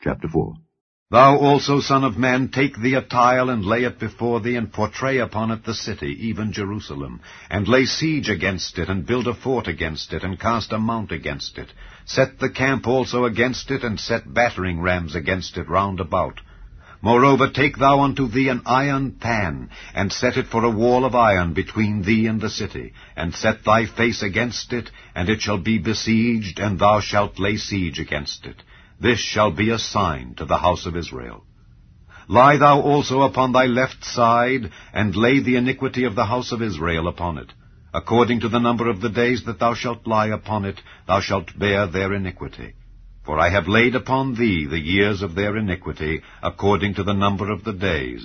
Chapter 4. Thou also, son of man, take thee a tile, and lay it before thee, and portray upon it the city, even Jerusalem, and lay siege against it, and build a fort against it, and cast a mount against it. Set the camp also against it, and set battering rams against it round about. Moreover, take thou unto thee an iron pan, and set it for a wall of iron between thee and the city, and set thy face against it, and it shall be besieged, and thou shalt lay siege against it. This shall be a sign to the house of Israel. Lie thou also upon thy left side, and lay the iniquity of the house of Israel upon it. According to the number of the days that thou shalt lie upon it, thou shalt bear their iniquity. For I have laid upon thee the years of their iniquity, according to the number of the days,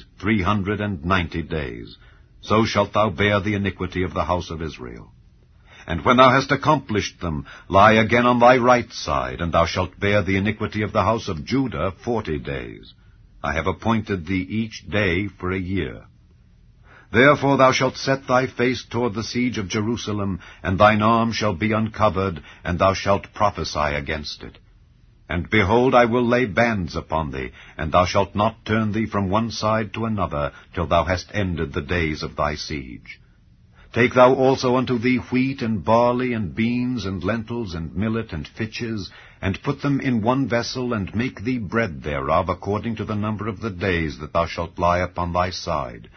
390 days. So shalt thou bear the iniquity of the house of Israel. And when thou hast accomplished them, lie again on thy right side, and thou shalt bear the iniquity of the house of Judah 40 days. I have appointed thee each day for a year. Therefore thou shalt set thy face toward the siege of Jerusalem, and thine arm shall be uncovered, and thou shalt prophesy against it. And behold, I will lay bands upon thee, and thou shalt not turn thee from one side to another, till thou hast ended the days of thy siege. Take thou also unto thee wheat, and barley, and beans, and lentils, and millet, and fitches, and put them in one vessel, and make thee bread thereof, according to the number of the days that thou shalt lie upon thy side.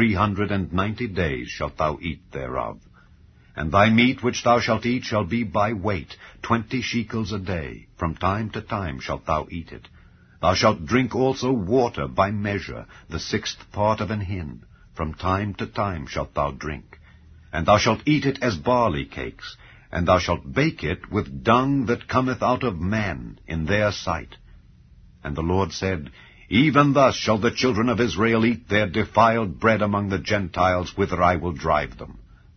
390 days shalt thou eat thereof. And thy meat which thou shalt eat shall be by weight, 20 shekels a day. From time to time shalt thou eat it. Thou shalt drink also water by measure, the 6th part of an hin. From time to time shalt thou drink. And thou shalt eat it as barley cakes, and thou shalt bake it with dung that cometh out of man in their sight. And the Lord said, Even thus shall the children of Israel eat their defiled bread among the Gentiles, whither I will drive them.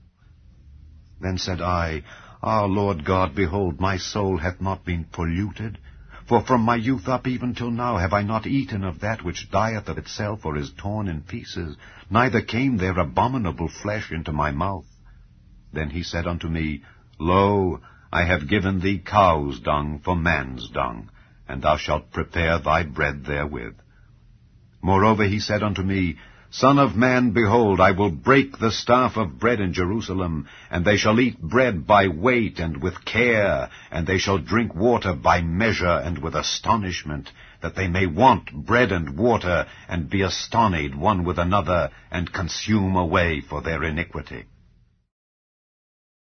Then said I, Ah, Lord God, behold, my soul hath not been polluted. For from my youth up even till now have I not eaten of that which dieth of itself, or is torn in pieces, neither came there abominable flesh into my mouth. Then he said unto me, Lo, I have given thee cow's dung for man's dung, and thou shalt prepare thy bread therewith. Moreover he said unto me, Son of man, behold, I will break the staff of bread in Jerusalem, and they shall eat bread by weight and with care, and they shall drink water by measure and with astonishment, that they may want bread and water, and be astonied one with another, and consume away for their iniquity.